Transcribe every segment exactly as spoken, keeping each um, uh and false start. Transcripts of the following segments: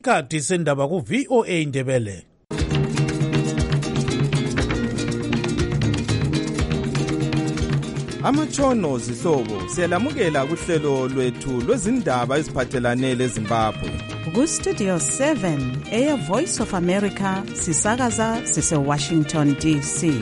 Kati sendaba ku V O A Ndebele. Amatshono zihlobo siyalamukela kuhlelo lwethu lwezindaba eziphathelane leZimbabwe. Ku Studio seven eya Voice of America sisakaza sise Washington D C.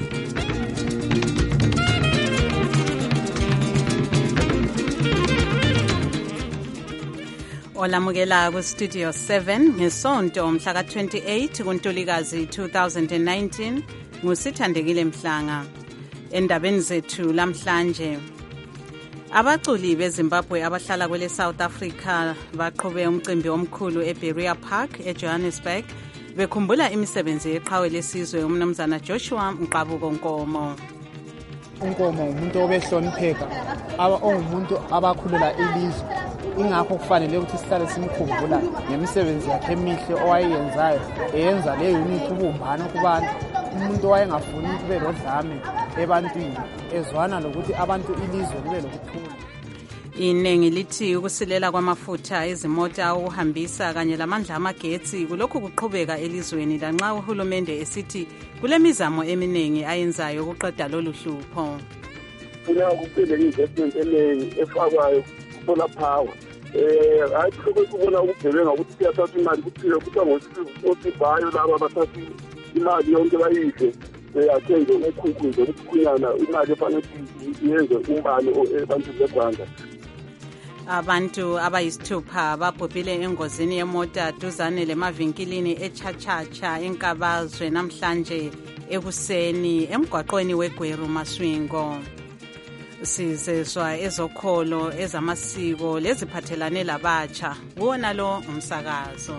Olamukela ku Studio seven ngesonto mhla ka twenty-eight kuNtulikazi two thousand nineteen nguSithandekile Mhlanga. Endabeni zethu lamhlanje, abaculi beZimbabwe abahlala kwele South Africa baqhube umcimbi omkhulu eBerea Park eJohannesburg bekhumbula imisebenzi yeqhawe lesizwe umnumzana Joshua Mqabuko Nkomo. Unkomo umuntu obehlonipheka, aba ongumuntu abakhulula ilizwe. Ingakho kufanele ukuthi sihlale simkhumbula ngemisebenzi yakhe emihle owayenzayo, eyenza le unity ubumbano kubantu. Umuntu owayengafuni kube lodlame ebantwini, ezwana lokuthi abantu ilizwe libe lokuthula. Inengi lithi ukusilela kwamafutha ezimota ukuhambisa kanye lamandla amagetsi kulokhu kuqhubeka elizweni lanxa uhulumende esithi kulemizamo eminengi ayenzayo ukuqeda lolu hlupho. Kuna ukuphela investment enengi efakwayo solar power. Eh ayikho ukubona ukugebenga ukuthi siyathatha imali kuphila ukuthi ngosibhayo laba abathatha imali yonke bayidle eyathenge ukukhukhu nje ukukhunyana imali efanele iyenze umbani abantu beGwanda. Abantu abayisithupha babhubhile engozini yemota duzane lemavinkilini eChachacha enkabazwe namhlanje ekuseni emgwaqweni weGweru Maswingo. Sizezwa ezokholo ezamasiko leziphathelane labatsha wona lo umsakazo.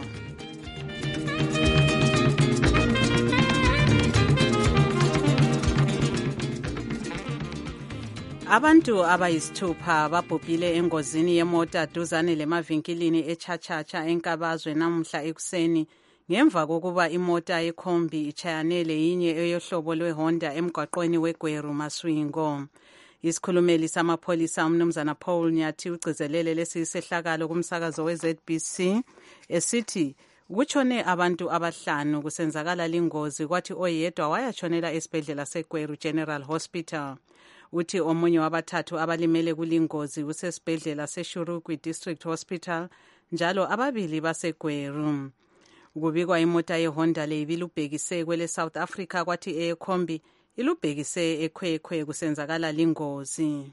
Abantu abayisithupha babhubhile engozini yemota duzane lemavinkilini eChachacha enkabazwe namhla ekuseni ngemva kokuba imota yekhombi ichayanele yinye eyohlobo lweHonda emgwaqweni weGweru Maswingo. Isikhulumeli samapholisa umnumzana Paul Nyathi ugcizelele lesi sehlakalo kumsakazo we-Z B C esithi kutshone abantu abahlanu kusenzakala lingozi kwathi oyedwa wayatshonela esibhedlela seGweru General Hospital. Uthi omunye wabathathu abalimele kulingozi usesibhedlela seShurugwi District Hospital njalo ababili baseGweru. Kubikwa imota yeHonda le ibilubhekise kwele South Africa kwathi eyekhombi ilubhekise ekhwekhwe kusenzakala lingozi.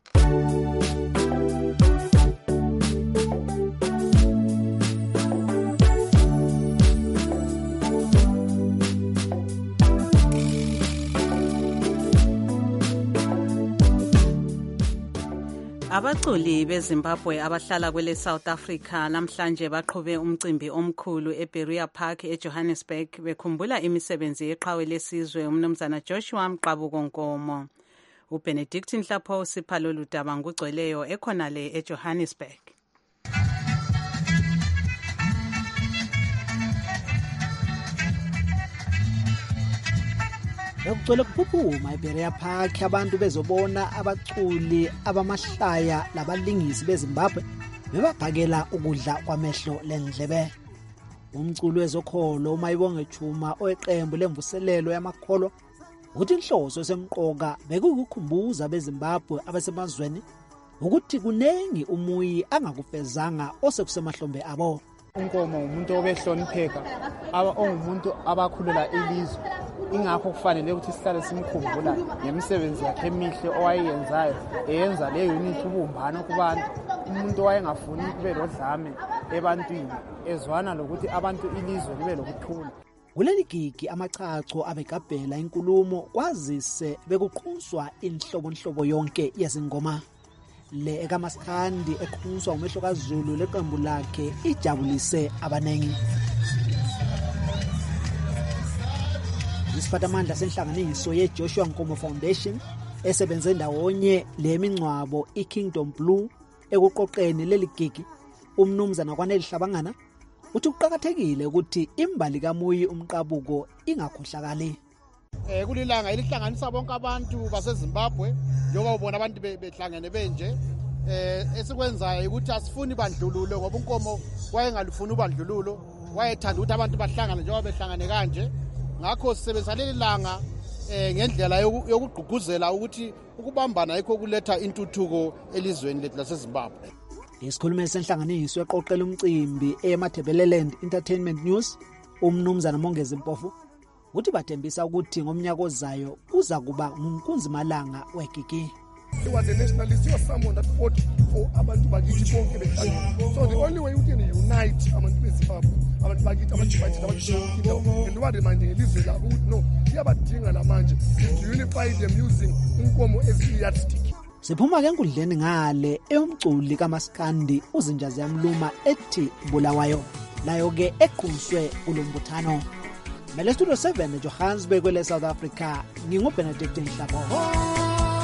Abaculi beZimbabwe abahlala kwele South Africa namhlanje baqhube umcimbi omkhulu eBerea Park eJohannesburg bekhumbula imisebenzi yeqhawe lesizwe umnumzana Joshua Mqabuko Nkomo. uBenedict Nhlapho siphalo ludaba ngugcweleyo ekhonale eJohannesburg. Bekugcwele kuphuphuma eBerea Park abantu bezobona abaculi abamahlaya labalingisi beZimbabwe bebabhakela ukudla kwamehlo lendlebe. Umculi wezokholo uMayibonge Chuma oyeqembu lemvuselelo yamakholwa uthi inhloso semqoka bekukukhumbuza beZimbabwe abasemazweni ukuthi kunengi umuyi angakufezanga osekusemahlombe abo. Unkomo umuntu obehlonipheka, aba ongumuntu abakhulula ilizwe. Ingakho kufanele ukuthi sihlale simkhumbula ngemisebenzi yakhe emihle owayenzayo, eyenza le unity ubumbano kubantu. Umuntu owayengafuni kube lodlame ebantwini, ezwana lokuthi abantu ilizwe libe lokuthula. Kuleli gigi amachacho abegabhela inkulumo kwazise bekuqhuswa inhlobonhlobo yonke yezingoma. Le ekamaskandi eqhuswa umehlo kaZulu leqembu lakhe ijabulise abanengi. Isiphatamandla senhlanganiso yeJoshua Nkomo Foundation esebenze ndawonye lemingcwabo iKingdom Blue ekuqoqeni leli gigi umnumzana kwaneli Hlabangana uthi kuqhakathekile ukuthi imbali kaMuyi uMqabuko ingakhohlakali. Eh kulilanga elihlanganisa bonke abantu baseZimbabwe njengoba ubona abantu behlangene benje eh esikwenzayo ukuthi asifuni bandlululo ngoba uNkomo wayengalufuna ubandlululo wayethanda ukuthi abantu bahlangane njengoba behlangane kanje. Ngakho sisebenzisa leli langa eh ngendlela yokugqugquzela ukuthi ukubambana yikho kuletha intuthuko elizweni lethu laseZimbabwe. Isikhulumeli senhlanganiso eqoqela umcimbi eMathebeleland Entertainment News, umnumzana Mongezi Mpofu, uthi bathembisa ukuthi ngomnyaka ozayo uza kuba ngumkhunzimalanga wegigi. He was a nationalist. He was someone that fought for abantu bakithi bonke behlangene. So the only way you can unite abantu beZimbabwe, abantu bakithi abajibathi abajibathi and what reminding ilizwe labo ukuthi no, iyabadinga namanje to unify them using inkomo as a yardstick. Siphuma ke enkundleni ngale eyomculi kaMaskandi uzinjazi yamluma ethi Bulawayo, nayo ke eqhuswe kulombuthano. Mele studio seven Johannesburg kwele South Africa, nginguBenedict Nhlabo.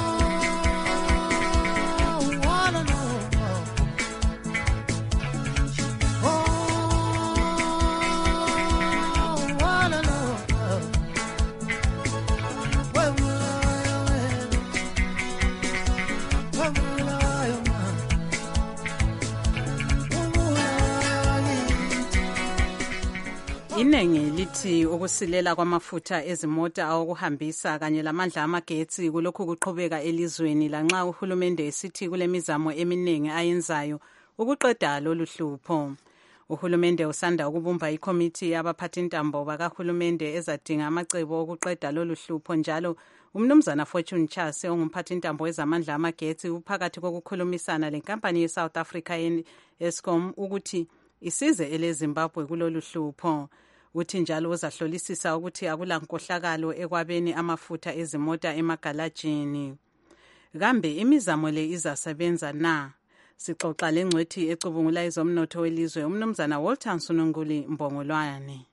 Inengi lithi ukusilela kwamafutha ezimota awokuhambisa kanye lamandla amagetsi kulokhu kuqhubeka elizweni lanxa uhulumende esithi kulemizamo eminingi ayenzayo ukuqeda lolu hlupho. Uhulumende usanda ukubumba ikomiti yabaphathintambo bakahulumende ezadinga amacebo okuqeda lolu hlupho, njalo umnumzana Fortune Chase ongumphathintambo wezamandla amagetsi uphakathi kokukhulumisana lenkampani yeSouth Africa Eskom ukuthi isize eleZimbabwe kulolu hlupho. Uthi njalo uzahlolisisa ukuthi akula nkohlakalo ekwabeni amafutha ezimota emagalajini. Kambe imizamo le izasebenza na? Sixoxa lengcwethi ecubungula izomnotho welizwe umnumzana Walter Sununguli Mbongolwane.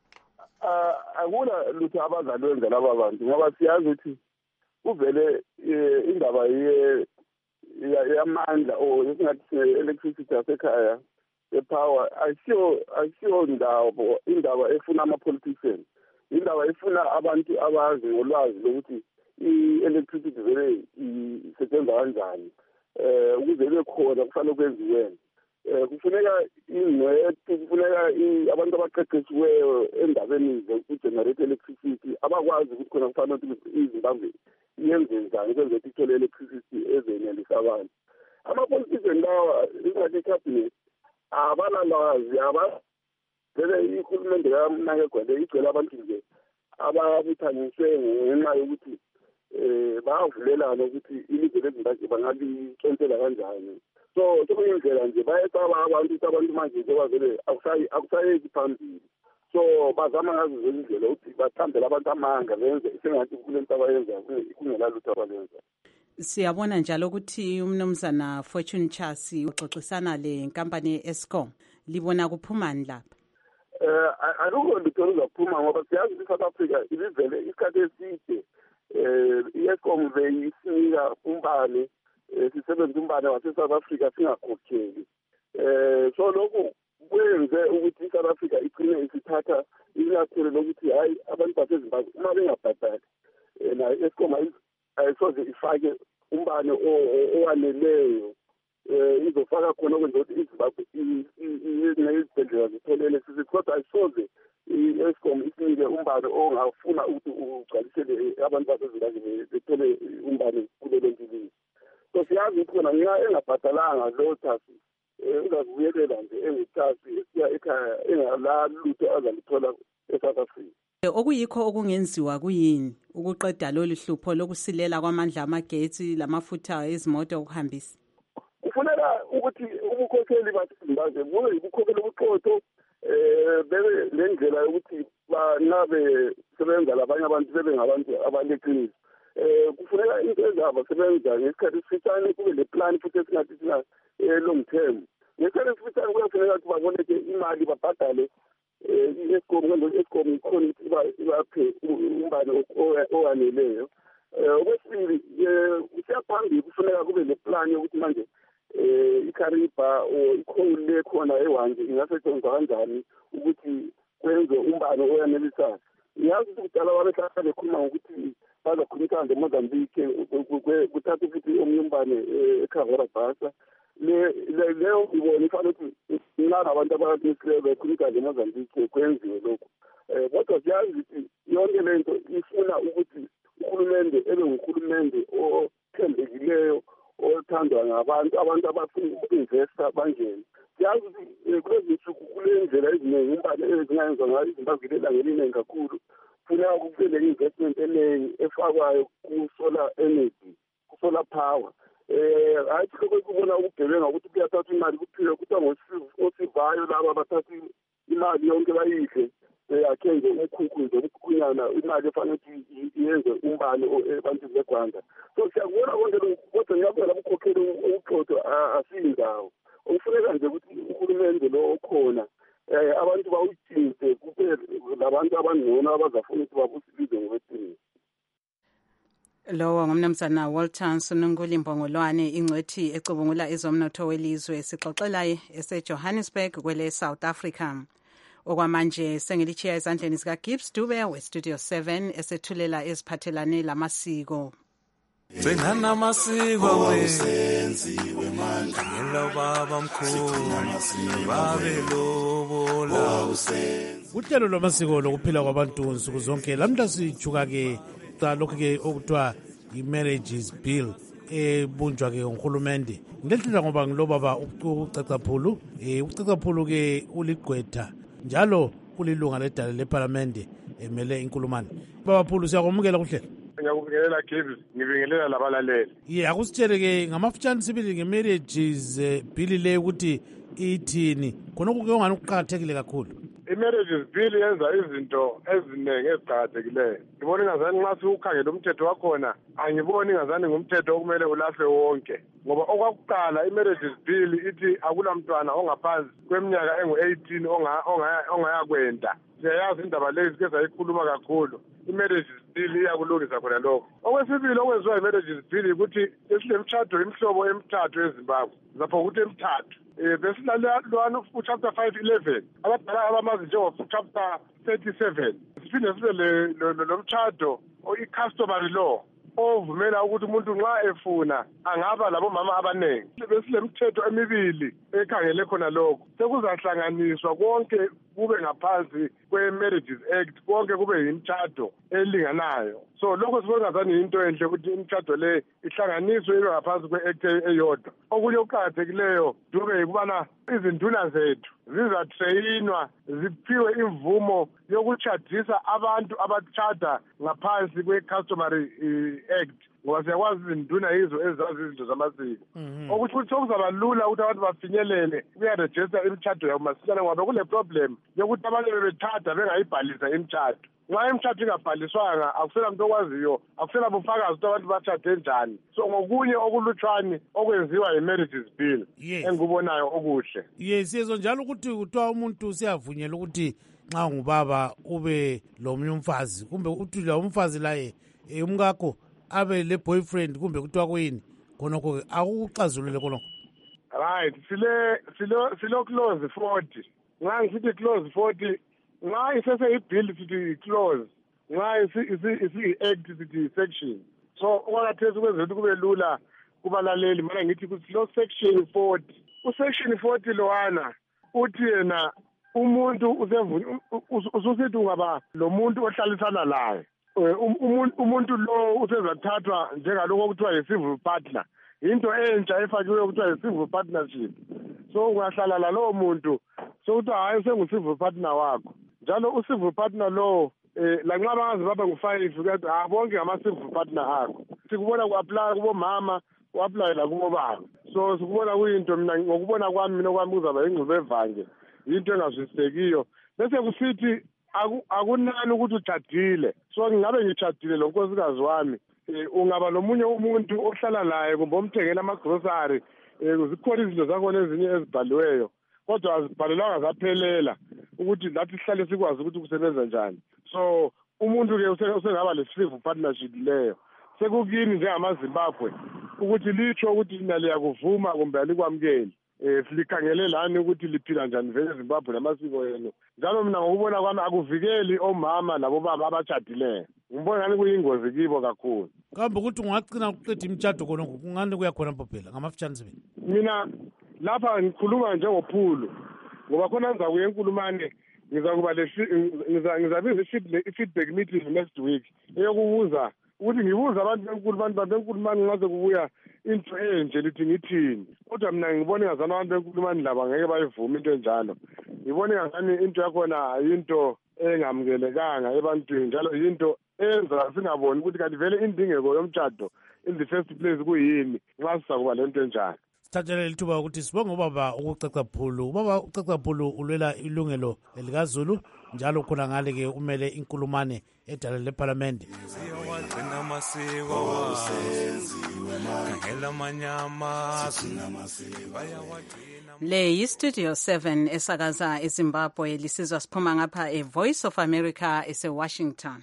Ah akula lutho abazalwenza laba bantu ngoba siyazi ukuthi kuvele indaba ye yamandla o esingathi electricity yasekhaya epower ayisiyo ayisiyo indaba indaba efuna ama-politicians, indaba efuna abantu abazi ngolwazi lokuthi i-electricity vele isebenza kanjani eh ukuze kube khona kufanele kwenziweni. Eh kufuneka ingcwethi, kufuneka abantu abaqeqeshiweyo endabeni zokugenerate electricity abakwazi ukuthi khona kufanele ukuthi iZimbabwe yenze njani kwenze ukuthi ithole electricity ezenelisa abantu. Ama-politicians lawa ingathi cabinet abalalazi aba vele ihulumende yamnakegwele igcwele abantu nje ababuthaniswe ngenxa yokuthi eh bayavulelana ukuthi ilizwe leZimbabwe bangalintshentshela kanjani. So sekuyindlela nje bayesaba abantu ukuthi abantu manje njengoba vele akusayeki phambili, so bazama ngazo zonke indlela ukuthi bathambele abantu amanga benze sengathi kulento abayenza kungela lutho abalenza. Siyabona njalo ukuthi umnumzana Fortune Chase uxoxisana le nkampani yeEskom, libona kuphumani lapha? Eh akukho lutho luzaphuma ngoba siyazi ukuthi South Africa ilivele isikhathi eside eh iEskom beyisinika umbane, sisebenza umbane wase South Africa singakhokheli. Eh so lokho kwenze ukuthi South Africa igcine isithatha ilathele lokuthi hayi abantu baseZimbabwe uma bengabhadali na iEskom ayisoze ifake umbane owaneleyo eh izofaka khona ukwenza ukuthi iZimbabwe nezibhedlela zitholele sithi kodwa ayisoze iEskom isinike umbane ongafuna ukuthi ugcwalisele abantu baseZimbabwe bethole umbane kulelo ntili. So siyazi ukuthi khona nxa engabhadalanga lo taxi uzakubuyelela nje engitaxi esiya ekhaya engala lutho azalithola eSouth Africa. Okuyikho okungenziwa kuyini ukuqeda lolu hlupho lokusilela kwamandla amagetsi lamafutha ezimoto okuhambisa? Kufuneka ukuthi ubukhokheli baseZimbabwe bube ubukhokheli obuqotho eh bebe lendlela yokuthi banabe sebenza labanye abantu bebe ngabantu abaleqiniso. Eh kufuneka into ezaba sebenza ngesikhathi esifitshane kube le plan futhi esingathi sina long term. Ngesikhathi esifitshane kuyafuneka ukuthi baboleke imali babhadale eh iEskom ngoba iEskom ikhona ukuthi ibaphe umbane owaneleyo. Eh okwesibili usiyaphambili kufuneka kube le plan yokuthi manje eh iKariba o ikhona le khona ewanje ingasetshenziswa kanjani ukuthi kwenze umbane oyanelisayo. Ngiyazi ukuthi kudala babehlala bekhuluma ngokuthi bazakhulumisa nje Mozambique kuthatha ukuthi omnye umbane eKhavera Basa le leyo ibona ifanele ukuthi nala abantu abakhulisileyo bekhulika nje eMozambique kwenziwe lokho. Eh kodwa siyazi ukuthi yonke lento ifuna ukuthi uhulumende ebe nguhulumende othembekileyo othandwa ngabantu abantu abafuna uku-investa bangene. Siyazi ukuthi kulezi nsuku kule ndlela eziningi imbali ezingayenziwa ngayo iZimbabwe ilanga eliningi kakhulu. Funeka kube le-investment eningi efakwayo ku-solar energy, ku-solar power. Eh hayi lokho kubona ukugebenga ukuthi kuyathatha imali kuphile kuthiwa ngosivayo laba abathatha imali yonke bayidle yakhe nje umkhukhu nje ukukhunyana imali efanele ukuthi iyenze umbane ebantwini beGwanda. So siyakubona konke lokhu kodwa ngiyabona ukukhokhela ukuxoxwa asindawo okufuneka nje ukuthi uhulumende lo okhona eh abantu bawuthinte kube labantu abangcono abazafuna ukuthi babusilize ngokweqiniso. Lowo ngumnumzana Walter Nsonunguli Mbongolwane ingcwethi ecubungula ezomnotho welizwe sixoxela eseJohannesburg kwele South Africa. Okwamanje sengilichiya ezandleni zika Gibbs Dube we Studio seven esethulela eziphathelane lamasiko. Sengana amasiko awenziwe manje ngelo baba mkhulu babelobola usenzi. Uhlelo lwamasiko lokuphila kwabantu nsuku zonke lamhla sijuka ke lokho ke okuthiwa i-marriages bill ebunjwa ke nguhulumende. Ngilehlela ngoba ngilobaba uCacaphulu eh uCacaphulu ke uligqwetha njalo kulilunga ledala leParliament emele inkulumane. Baba Phulu siyakumukela kuhle. Ngiyakubingelela Gibbs, ngibingelela labalaleli. Ye akusitshele ke ngamafutshane sibili nge-marriages bill le ukuthi ithini khona ukungani ukuqhakathekile kakhulu. I-marriages bill yenza izinto eziningi eziqhakathekileyo. Ngibona ingazani nxa siwukhangela umthetho wakhona angiboni ingazani ngumthetho okumele ulahlwe wonke. Ngoba okwakuqala i-marriages bill ithi akulamntwana ongaphansi kweminyaka engu-eighteen ongayakwenda. Siyayazi indaba lezi ke sayikhuluma kakhulu. I-marriages bill iyakulungisa khona lokho. Okwesibili okwenziwa i-marriages bill ukuthi esilemtshado imihlobo emithathu eZimbabwe. Zapho ukuthi emithathu. Eh besilalwana chapter five eleven abadala abamazi njengo chapter thirty-seven siphinde sibe le lomtshado i-customary law ovumela ukuthi umuntu nxa efuna angaba labomama abaningi. Besilemthetho emibili ekhangele khona lokho sekuzahlanganiswa konke kube ngaphansi kwe-Marriages Act konke kube yimtshado elinganayo. So lokho sibona ngazani into enhle ukuthi imtshado le ihlanganiswe ibe ngaphansi kwe-act eyodwa. Okunye okuqhakathekileyo dube kubana izinduna zethu zizatreyinwa ziphiwe imvumo yokutshadisa abantu abatshada ngaphansi kwe-customary act ngoba siyakwazi izinduna yizo ezazi izinto zamasiko. Okuthi futhi okuzaba lula ukuthi abantu bafinyelele kuyarejista imtshado yabo masinyane ngoba kule problem yokuthi abantu bebethada bengayibhalisa imtshado. Nxa imtshado ingabhaliswanga akusela muntu okwaziyo akusela bufakazi ukuthi abantu batshade njani. So ngokunye okulutshwane okwenziwa yi-marriages bill engikubonayo okuhle. Yes siyezo njalo ukuthi kuthiwa umuntu siyavunyela ukuthi nxa ungubaba ube lomunye umfazi kumbe uthi lo umfazi laye umkakho abe le boyfriend kumbe kuthiwa kuyini khonokho akuxazulule khonokho. Right sile silo silo clause forty nxa ngisithi clause forty nxa isese i-bill sithi clause nxa isi-act sithi section. So okwakhathesi kwenzela ukuthi kube lula kubalaleli mana ngithi kusilo section forty. Usection forty lowana uthi yena umuntu ususithi ungaba lo muntu ohlalisana laye umuntu lo usezathathwa njengaloko okuthiwa yi-civil partner. Into entsha efakiwe okuthiwa yi-civil partnership. So ungahlala lalowo muntu sokuthi hayi sengu-civil partner wakho njalo u-civil partner lo eh lanxa bangaze baba ngu-five kathi ah bonke ngama-civil partner akho. Sikubona ku-apply kubomama ku-apply la kubobaba. So sikubona kuyinto mina ngokubona kwami mina kwami kuzaba ingxube evange into engazwisisekiyo bese kusithi akunani ukuthi utshadile. So ngingabe ngitshadile lo nkosikazi wami ungaba nomunye umuntu ohlala laye kumbe omthengela ama-grocery zikhona izinto zakhona ezinye ezibhaliweyo kodwa azibhalelwanga zaphelela ukuthi lathi sihlale sikwazi ukuthi kusebenza njani. So umuntu-ke usengaba le-civil partnership leyo sekukini njengamaZimbabwe ukuthi litsho ukuthi lina liyakuvuma kumbe alikwamukeli. Eh silikhangele lani ukuthi liphila njani vele eZimbabwe namasiko yenu. Njalo mina ngokubona kwami akuvikeli omama labo baba abatshadileyo. Ngibona ngani kuyingozi kibo kakhulu. kambe ukuthi ungagcina ukuqeda imtshado khonokho kungani kuya khona mpopela ngamafitshane sibili? Mina lapha ngikhuluma njengophulu ngoba khona ngizakuya enkulumane ngizakuba le ngizabiza i-feedback meeting next week eyokubuza ukuthi ngibuza abantu benkulumane bantu benkulumane ngaze kubuya into enje lithi ngithini. Kodwa mina ngibona ngazana abantu benkulumane laba ngeke bayivume into enjalo. Ngibona ngazani into yakhona into engamukelekanga ebantwini njalo into enza singaboni ukuthi kanti vele indingeko yomtshado in the first place kuyini nxa sizakuba lento enjalo. Sithathelele ithuba ukuthi sibonge ubaba ukucaca phulu. Ubaba ucaca phulu ulwela ilungelo likaZulu njalo khona ngale ke umele inkulumane edala leParliament. Siyawagcina amasiko ngela manyama Le yi-Studio seven esakaza eZimbabwe lisizwa siphuma ngapha e-Voice of America ese-Washington.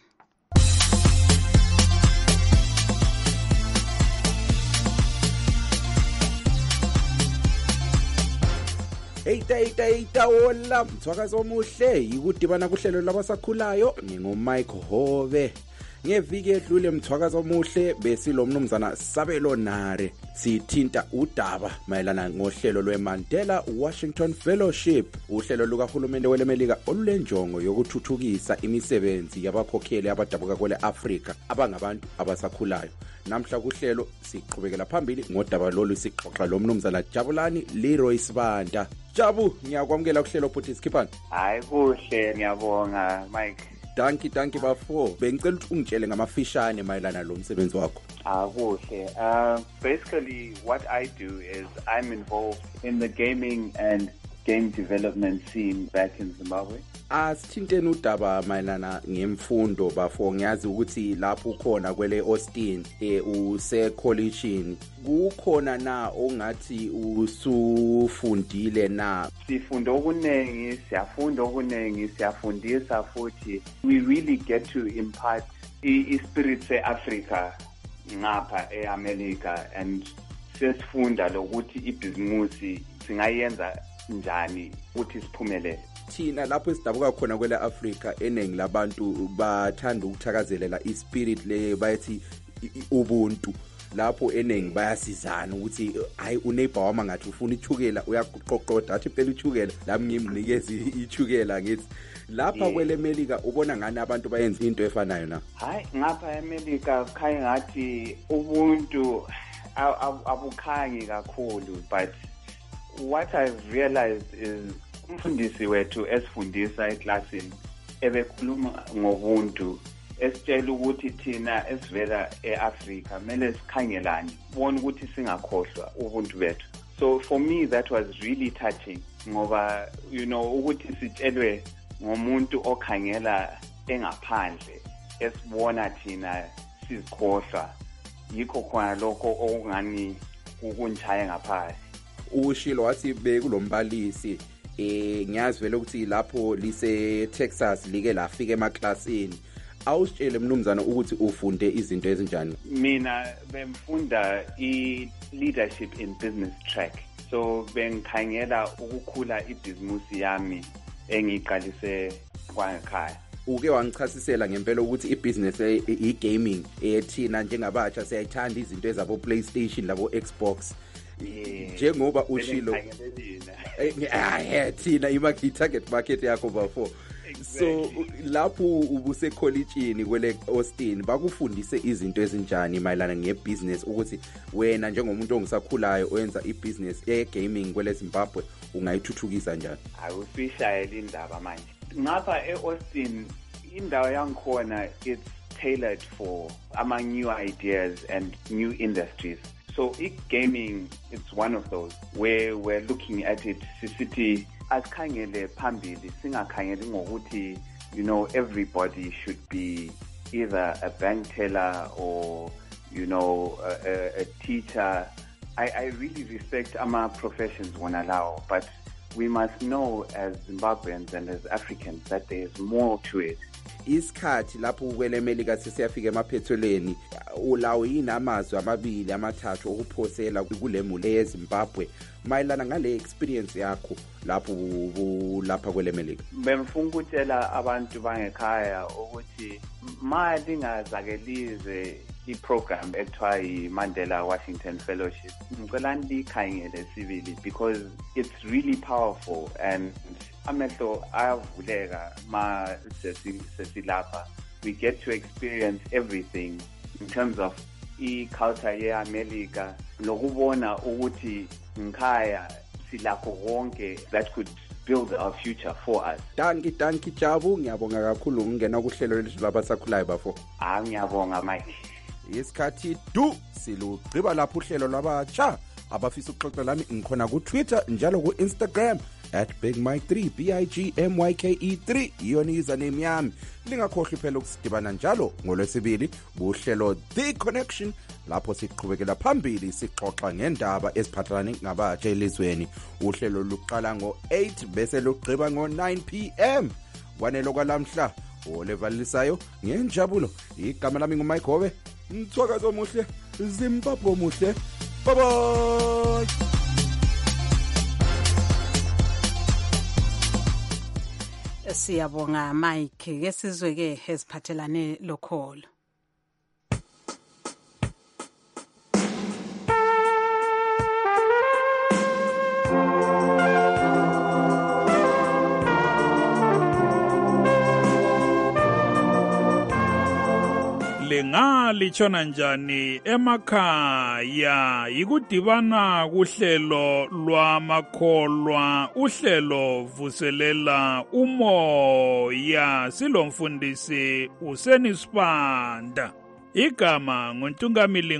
Eyita eyita eyita hola mthwakazo omuhle yikudibana kuhlelo labasakhulayo ngingomike Hove. Ngeviki edlule mthwakazo omuhle besilo mnumzana Sabelo Nare sithinta udaba mayelana ngohlelo lweMandela Washington Fellowship, uhlelo lukahulumende welemelika olulenjongo yokuthuthukisa imisebenzi yabakhokheli abadabuka kwele Africa abangabantu abasakhulayo. Namhla kuhlelo siqhubekela phambili ngodaba lolu sixoxa lo mnumzana Jabulani Leroy Sibanda. Jabu, ngiyakwamukela kuhlelo futhi sikhipani. Hayi kuhle, ngiyabonga Mike. Danki danki bafo. Bengicela ukuthi ungitshele ngamafishane mayelana lo msebenzi wakho. Ah kuhle. Uh basically what I do is I'm involved in the gaming and game development scene back in Zimbabwe. Asithinteni udaba mayelana ngemfundo bafo. Ngiyazi ukuthi lapho ukhona kwele Austin eh use collegeini kukhona na ongathi usufundile na? Sifunda okunengi, siyafunda okunengi, siyafundisa futhi we really get to impart i-spirit se-Africa ngapha e-America and sesifunda lokuthi ibhizimusi singayenza njani ukuthi siphumelele. Thina lapho sidabuka khona kwele Africa eningi labantu bathanda ukuthakazelela ispirit le bayithi ubuntu. Lapho eningi bayasizana ukuthi hayi uneighbor wami ngathi ufuna ichukela uyakuqoqoda athi phela ichukela lami ngimnikeza ichukela ngithi lapha kwele America ubona ngani abantu bayenza into efanayo na? Hayi ngapha eMelika khaya ngathi ubuntu abukhangi kakhulu, but what I've realized is umfundisi wethu esifundisa eclassini ebekhuluma ngobuntu esitshela ukuthi thina esivela eAfrica kumele sikhangelane bona ukuthi singakhohlwa ubuntu bethu. So for me that was really touching ngoba you know ukuthi sitshelwe ngomuntu okhangela engaphandle esibona thina sizikhohlwa yikho khona lokho okungani ukunjaya ngaphansi. Ushilo wathi bekulombalisi eh ngiyazi vele ukuthi lapho lise Texas like lafika emaklasini. Awusitshele mnumzana ukuthi ufunde izinto ezinjani? Mina bemfunda i-leadership in business track. So bengikhangela ukukhula ibhizimusi yami engiqalise kwangekhaya. Uke wangichasisela ngempela ukuthi ibusiness i-gaming ethina njengabatsha siyayithanda izinto ezabo PlayStation labo Xbox. Njengoba ushilo eh thina i-target market yakho bafo. So lapho ubuse collegeini kwele Austin bakufundise izinto ezinjani mayelana ngebusiness ukuthi wena njengomuntu ongisakhulayo oyenza ibusiness ye-gaming kwele Zimbabwe ungayithuthukisa njani? Awusishayela indaba manje. Ngapha eAustin indawo yangikhona it's tailored for ama new ideas and new industries. So e-gaming it's one of those where we're looking at it sisithi asikhangele phambili singakhangeli ngokuthi you know everybody should be either a bank teller or you know a, a, a teacher. I, I really respect ama professions wona lawo, but we must know as Zimbabweans and as Africans that there is more to it. Isikhathi lapho kwele America sesiyafika emaphethelweni ulawo yinamazwi amabili amathathu okuphosela kulemule yeZimbabwe mayelana ngale experience yakho lapho lapha kwele America. Bemfuna ukutshela abantu bangekhaya ukuthi mali ngazakelize i-program ekuthiwa yi-Mandela Washington Fellowship. Ngicela nikhangele sibili because it's really powerful and amehlo ayavuleka ma sesilapha. We get to experience everything in terms of i-culture ye-America nokubona ukuthi ngikhaya silakho konke that could build our future for us. Danki danki Jabu, ngiyabonga kakhulu ungena kuhlelo lethu labasakhulayo bafo. Ah ngiyabonga Mike. Isikhathi du silugqiba lapho uhlelo lwabatsha abafisa ukuxoxa lami ngikhona ku Twitter njalo ku Instagram at Big Mike three B I G M Y K E three iyona username yami. Lingakhohlwa phela ukusidibana njalo ngolwesibili kuhlelo The Connection lapho siqhubekela phambili sixoxa ngendaba eziphathelene nabatsha elizweni. Uhlelo luqala ngo eight bese lugqiba ngo nine p m wanelo kwalamhla olevalisayo ngenjabulo. Igama lami nguMike Hobe. Mthwakazo omuhle, Zimbabwe omuhle. Bye bye. Siyabonga Mike, ke sizwe ke eziphathelane lokholo. Lingalitshona njani emakhaya ikudibana kuhlelo lwamakholwa uhlelo vuselela umoya silomfundisi usenisipanda igama nguNtungamili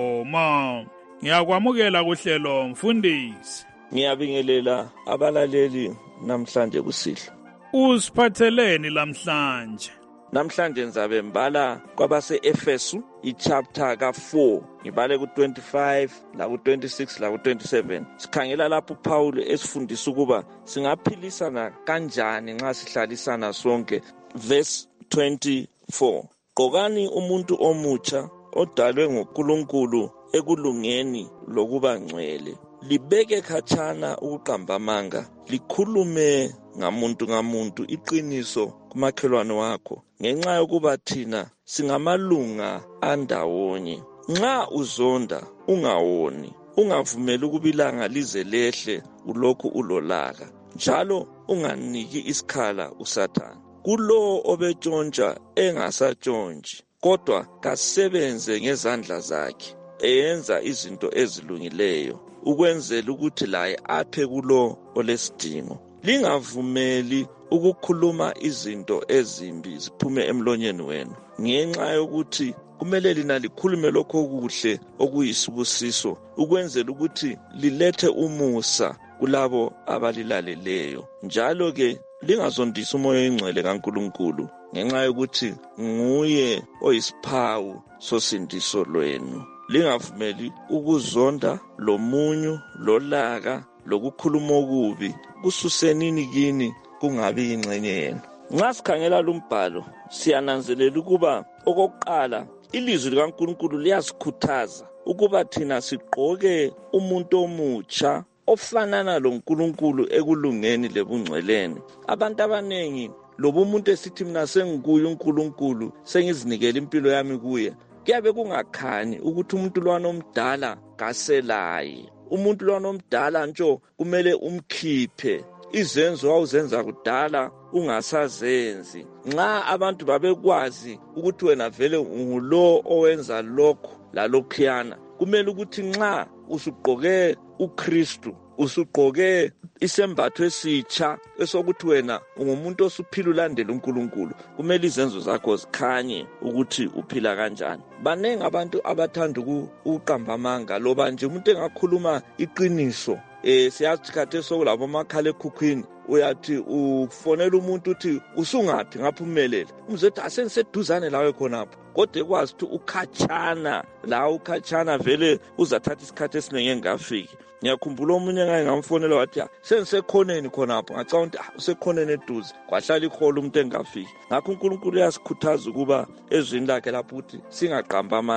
Nkomo. Ngiyakwamukela kuhlelo mfundisi. Ngiyabingelela abalaleli namhlanje kusihlwa. Usiphatheleni lamhlanje? Namhlanje ngizabe mbala kwabase Efesu ichapter ka four ngibale ku twenty-five la ku twenty-six la ku twenty-seven. Sikhangela lapho Paul esifundisa ukuba singaphilisana kanjani nxa sihlalisana sonke. Verse twenty-four. Qokani umuntu omutsha odalwe nguNkulunkulu ekulungeni lokuba ngcwele. Libeke khatshana ukuqamba amanga, likhulume ngamuntu ngamuntu iqiniso kumakhelwane wakho, ngenxa yokuba thina singamalunga andawonye. Nxa uzonda ungawoni, ungavumeli ukubilanga lize lehle ulokhu ulolaka, njalo unganiki isikhala uSathane. Kulo obetshontsha engasatshontshi, kodwa kasebenze ngezandla zakhe, eyenza izinto ezilungileyo, ukwenzela ukuthi laye aphe kulo olesidingo. Lingavumeli ukukhuluma izinto ezimbi ziphume emlonyeni wenu, ngenxa yokuthi kumele lina likhulume lokho okuhle okuyisibusiso, ukwenzela ukuthi lilethe umusa kulabo abalilaleleyo. Njalo ke lingazondisa umoya oyingcwele kaNkulunkulu, ngenxa yokuthi nguye oyisiphawu sosindiso lwenu. Lingavumeli ukuzonda lomunyu lolaka lokukhuluma okubi kususenini kini kungabi ingxenye yenu. Nxa sikhangela lumbhalo siyananzelela ukuba okokuqala ilizwi likaNkulunkulu liyasikhuthaza ukuba thina sigqoke umuntu omutsha ofanana loNkulunkulu ekulungeni lebungcweleni. Abantu abanengi loba umuntu esithi mina sengikuye uNkulunkulu sengizinikela impilo yami kuye, kuyabe kungakhanyi ukuthi umuntu lwana omdala kaselaye. Umuntu lwana omdala ntsho kumele umkhiphe izenzo awuzenza kudala ungasazenzi. Nxa abantu babekwazi ukuthi wena vele ungulo owenza lokho lalokhuyana, kumele ukuthi nxa usugqoke uKristu, usugqoke isembatho esitsha esokuthi wena ungumuntu osuphila ulandela uNkulunkulu, kumele izenzo zakho zikhanye ukuthi uphila kanjani. Banengi abantu abathanda ukuqamba amanga loba nje umuntu engakhuluma iqiniso. Eh siyathi khathe sokulabo makhala ekhukhwini uyathi ufonela umuntu uthi usungaphi ngaphumelela, umzethi asengiseduzane lawe khonapho, kodwa ekwazi ukuthi ukhatshana la ukhatshana vele uzathatha isikhathi esiningi engafiki. Ngiyakhumbula omunye ngaye ngamfonela wathi sengisekhoneni khonapho, ngacabanga ukuthi usekhoneni eduze, kwahlala ikholo umuntu engafiki. Ngakho uNkulunkulu uyasikhuthaza ukuba ezwini lakhe lapho uthi singaqamba amanga.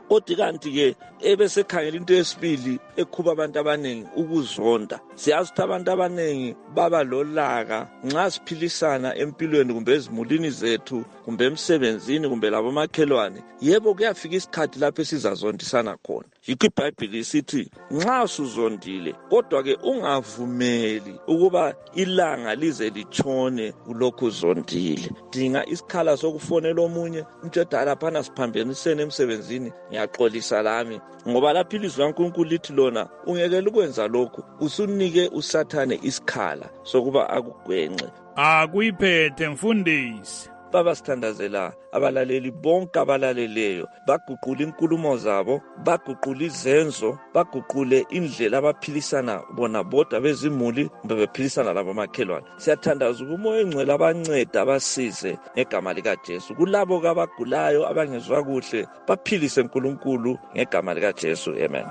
kodwa kanti-ke ebesekhangela into yesibili ekhuba abantu abaningi ukuzonda. Siyazi ukuthi abantu abaningi baba lolaka nxa siphilisana empilweni kumbe ezimulini zethu kumbe emsebenzini kumbe labo makhelwane. Yebo kuyafika isikhathi lapho esizazondisana khona. Yikho iBhayibheli isithi nxa suzondile kodwa-ke ungavumeli ukuba ilanga lize litshone ulokhu uzondile. Dinga isikhala sokufonela omunye umtshela laphana siphambenisene emsebenzini ngiyaxolisa lami, ngoba lapho ilizwi laNkulunkulu lithi lona ungekela ukwenza lokhu usunike usathane isikhala sokuba akugwenxe. Akuyiphethe mfundisi. Baba sithandazela abalaleli bonke abalaleleyo, baguqula inkulumo zabo, baguqula izenzo, baguqule indlela abaphilisana bona bodwa bezimuli bebephilisana labo makhelwane. Siyathandaza umoya engcwele abanceda abasize ngegama likaJesu. Kulabo abagulayo abangezwa kuhle baphilise uNkulunkulu ngegama likaJesu. Amen.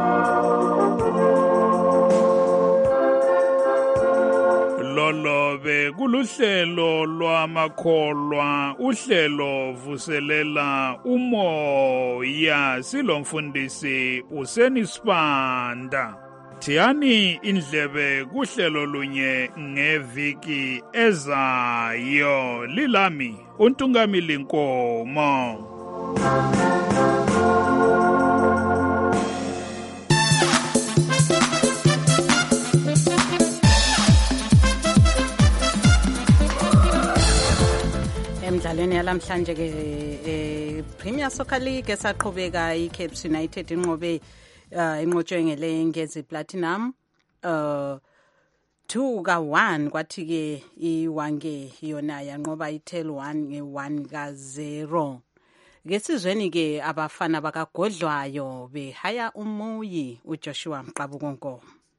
Lolobe kuluhlelo lwamakholwa, uhlelo vuselela umoya, silomfundisi uSenisibanda. Thiyani indlebe kuhlelo lunye ngeviki ezayo. Lilami uNtungamili Nkomo. Emidlalweni yalamhlanje ke eh Premier Soccer League esaqhubeka iCaps United inqobe inqotshwe ngele ngezi Platinum uh two ka one, kwathi ke iwange yona yanqoba iTel one nge one ka zero. Ngesizweni ke abafana bakagodlwayo behaya umuyi uJoshua Mqabukonko.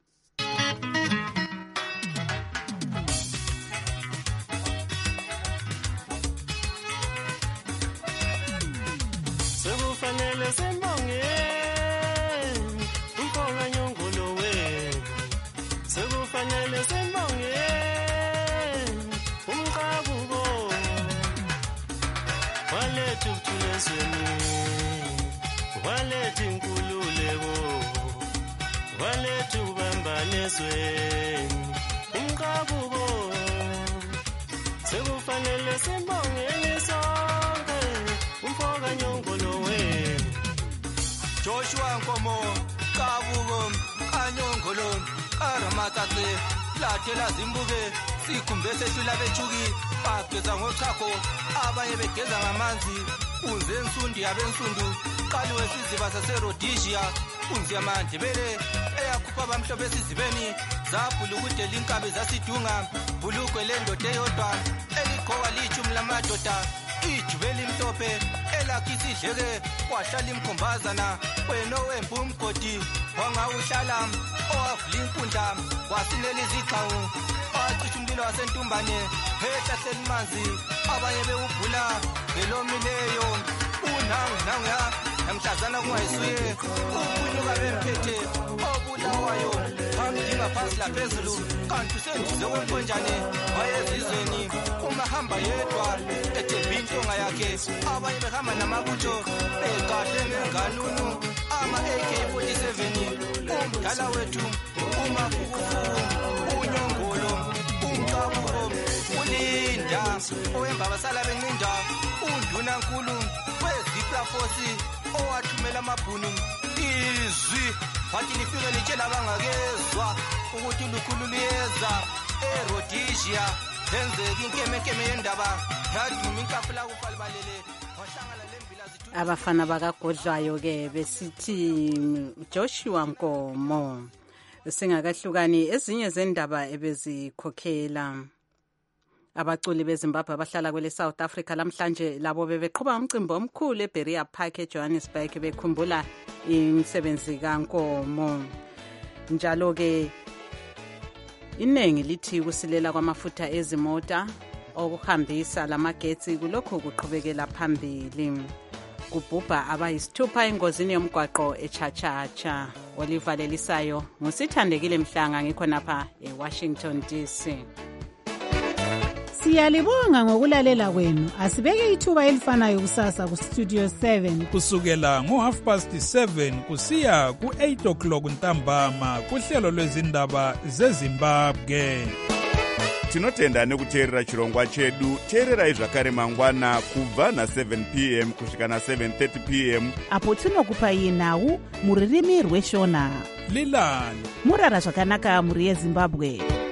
Walethu inkululeko, walethu ubambanisweni, umqabuko sekufanele simbongeni sonke umfoka Nyongolo wenu. Joshua Nkomo, Qabuko, kaNyongolo, kaRamatsatsi, lathela zimbuke, sikhumbe sehlula bethuki, bageza ngochago, abanye begeza ngamanzi, unze nsundi yabensundu, qaliwe siziba saseRhodesia, unze amandebele, eyakhupha abamhlophe esizibeni, zabhula ukudela inkabi zasidunga, bulugwe lendoda eyodwa, eligqoka lichumi lamadoda, ijubeli mhlophe, elakhi isidleke, wahlala imkhombazana, wena owembu umgodi, wangawuhlala, owavula inkundla, wasinela izigcawu, wacisha umlilo wasentumbane, ehlahleni manzi, abanye bewubhula, ngelomileyo, unangu nanguya, namhlazana kungayisuye, ukunyuka bemphethe, obulawayo, hamdinga phansi laphezulu, kanti usendize kwenkonjane, wayezizweni, uma hamba yedwa, ethemba intonga yakhe, abanye behamba namabutho, begahle ngenganunu, ama-A K forty-seven, umdala wethu, umafukufu, uNyongolo, umqabuko, uLinda, owemba basala bencinda, undunankulu, weziplafosi, owathumela amabhunu, izwi, wathi lifike litshela abangakezwa, ukuthi lukhulu liyeza, eRhodesia, lenzeka inkemenkeme yendaba, yaduma inkapula kufa libalele, wahlangana lembila zithu. Abafana bakagodlwayo ke besithi Joshua Nkomo. Singakahlukani ezinye zendaba ebezikhokhela abaculi beZimbabwe abahlala kwele South Africa lamhlanje labo bebeqhuba umcimbi omkhulu eBerea Park eJohannesburg bekhumbula imisebenzi kaNkomo. Njalo ke inengi lithi kusilela kwamafutha ezimota okuhambisa lamagetsi kulokho kuqhubekela phambili. Kubhubha abayisithupha engozini yomgwaqo eChachacha. Oliver Lelisayo ngusithandekile Mhlanga ngikho napha eWashington D C. Siyalibonga ngokulalela kwenu. Asibeke ithuba elifanayo kusasa ku Studio seven kusukela ngo half past seven kusiya ku eight o'clock ntambama kuhlelo lwezindaba zeZimbabwe. Tinotenda nekuteerera chirongwa chedu. Teererai zvakare mangwana kubva na seven p m kusvika na seven thirty p m apo tinokupai nhau muririmi rweshona. Lilani murara zvakanaka muri yeZimbabwe.